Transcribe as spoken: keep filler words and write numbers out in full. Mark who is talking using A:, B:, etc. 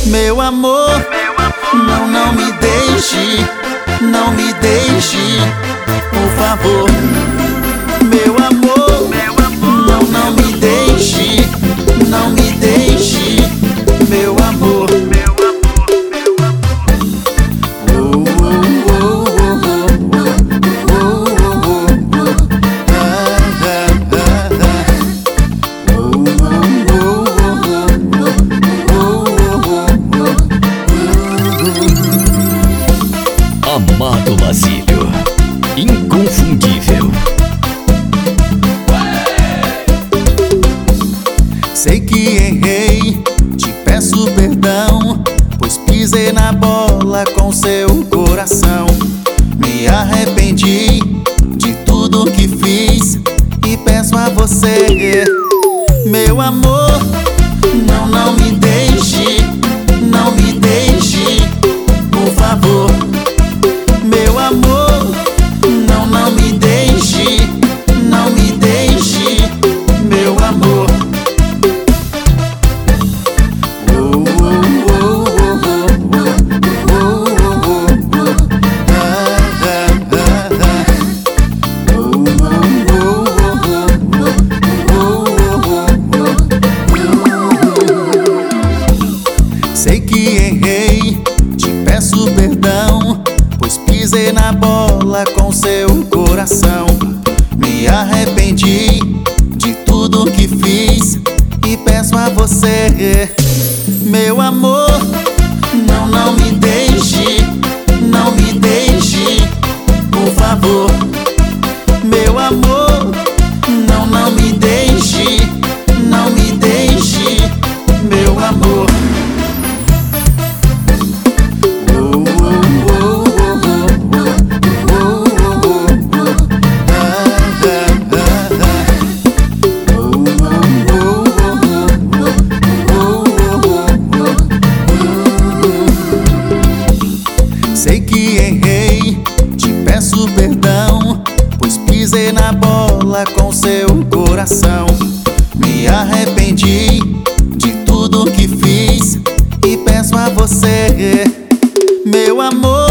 A: Meu amor, não, não me deixe, não me deixe, por favor. Meu amor, não, não me deixe, não me deixe, meu amor.
B: Amado Basílio, inconfundível.
A: Sei que errei, te peço perdão, pois pisei na bola com seu coração. Me arrependi de tudo que fiz e peço a você, meu amor, não, não me deixe, não me deixe, por favor. Meu amor, não, não me deixe, não me deixe, meu amor. Sei que errei, te peço perdão, pois pisei na bola com seu coração. Me arrependi de tudo que fiz e peço a você, meu amor, não, não me deixe, não me deixe, por favor. Meu amor, não, não me deixe, não me deixe, meu amor. Sei que errei, te peço perdão, pois pisei na bola com seu coração. Me arrependi de tudo que fiz e peço a você, meu amor.